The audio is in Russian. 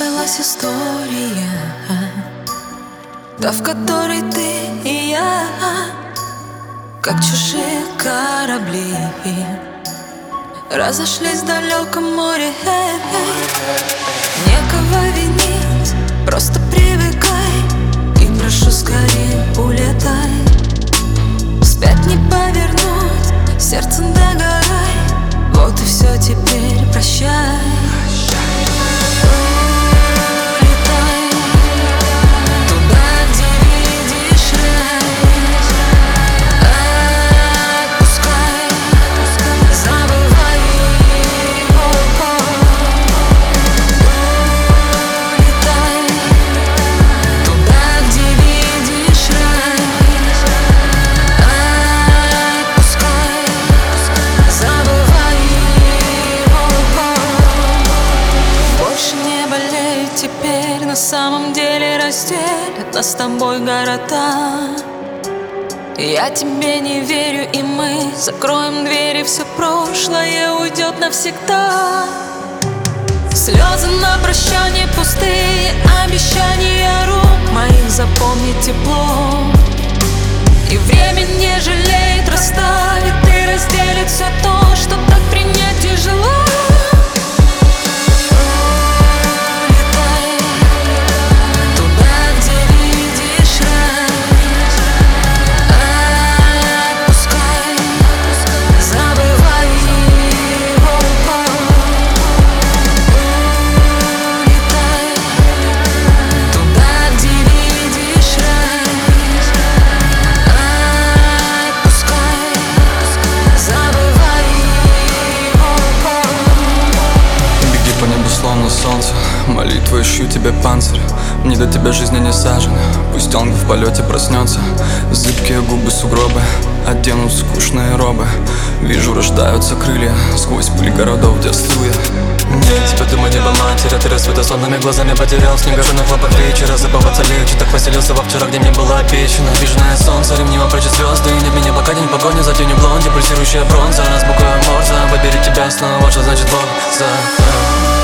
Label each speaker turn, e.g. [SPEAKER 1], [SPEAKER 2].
[SPEAKER 1] сплылась история, та, в которой ты и я, как чужие корабли, разошлись в далеком море. Некого винить, просто привыкай и прошу скорее улетай. Вспять не повернуть, сердцем догорай. Вот и все, теперь прощай. Теперь на самом деле разделят нас с тобой города. Я тебе не верю, и мы закроем двери. Все прошлое уйдет навсегда. Слезы на прощание, пустые обещания рук моих, запомни тепло. И время не жалеет, расставит и разделит все то, что так принять тяжело.
[SPEAKER 2] Солнце, молитву ищу тебе панцирь. Мне до тебя жизни не сажен. Пусть он в полете проснется. Зыбкие губы, сугробы оденут скучные робы. Вижу, рождаются крылья сквозь пыль городов, где остыл я.
[SPEAKER 3] Тебя думаю, небо матери, ты рассвета сонными глазами потерял снегожина хлопок вечера. Забываться легче, так поселился во вчера, где мне было обещано. Вижное солнце, ремнем прочь звезды. Нет меня пока день погони за тенью блонди. Пульсирующая бронза, разбукая морза. Выбери тебя снова, что значит Бог за...